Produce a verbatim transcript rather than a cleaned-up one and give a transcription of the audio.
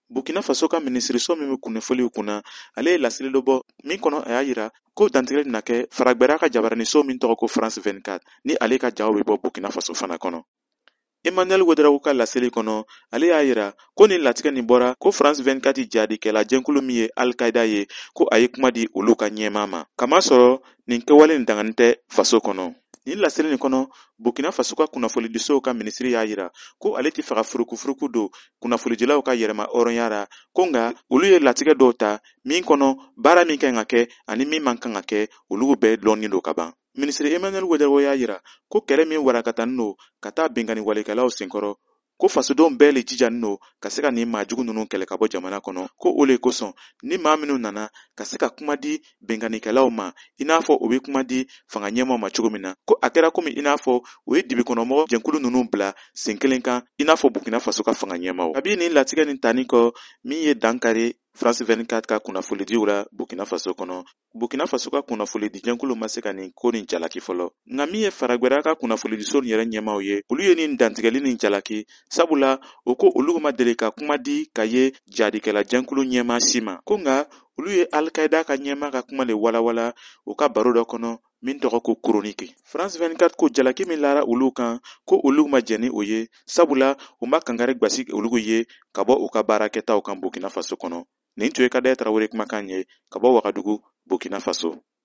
Burkina Faso ka minisiriso min bɛ kunnafoliw kunna ale ye laseli dɔ bɔ min kɔnɔ a y'a yira ko dantigɛli bɛna kɛ faragbɛra ka jabaraniso min tɔgɔ ko France vingt-quatre ni ale ka jaw bɛ bɔ Burkina Faso fana kɔnɔ. Emmanuel Ouedraogo ka laseli kɔnɔ ale y'a yira ko nin latigɛ nin bɔra ko France vingt-quatre jadikɛla jɛnkulu min ye Al-Qaida ye ko a ye kuma di olu ka ɲɛmaa ma. Kamasɔrɔ nin kɛwale nin danganin tɛ faso kɔnɔ. Nin laseli nin kɔnɔ Burkina Faso ka kunnafolidisow ka minisiri y'a yira ko ale tɛ faga furukufuruku don kunnafolidilaw ka yɛrɛma hɔrɔnya ra ko nka olu ye latigɛ dɔw ta min kɔnɔ baara min kan ka kɛ ani min man kan ka kɛ olu bɛɛ dɔɔnin don ka ban. Minisiri Emmanuel Ouedraogo y'a yira ko kɛlɛ min warakatanin don ka taa bɛnkanni walekɛlaw senkɔrɔ ko fasodenw bɛɛ le jijanin don ka se ka nin maajugu ninnu kɛlɛ ka bɔ jamana kɔnɔ ko o le kosɔn ni maa minnu nana ka se ka kuma di bɛnkannikɛlaw ma i n'a fɔ u bɛ kuma di fanga ɲɛmaw ma cogo min na ko a kɛra komi i n'a fɔ u ye dibikɔnɔmɔgɔ jɛnkulu ninnu bila sen kelen kan i n'a fɔ Burkina Faso ka fanga ɲɛmaw. Kabi nin latigɛ nin tani kɔ min ye dankari France vingt-quatre ka kunnafolidiw la Burkina Faso kɔnɔ, Burkina Faso ka kunnafolidi jɛnkulu ma se ka nin ko nin jalaki fɔlɔ. Nka min ye faragbɛra ka kunnafolidiso nin yɛrɛ ɲɛmaw ye olu ye nin dantigɛli nin jalaki sabula o ko olu ma deli ka kuma di ka ye jadikɛla jɛnkulu ɲɛmaa si ma ko nka olu ye Al-Qaida ka ɲɛmaa ka kuma le walawala u ka baro dɔ kɔnɔ min tɔgɔ ko chronique. France vingt-quatre ko jalaki min lara olu kan ko olu ma jɛn ni o ye sabula u ma kangari gbasi olu ye ka bɔ u ka baarakɛtaw kan Burkina Faso kɔnɔ. Nin tun ye Kadaye Tarawele kumakan ye ka bɔ Wagadugu, Burkina Faso.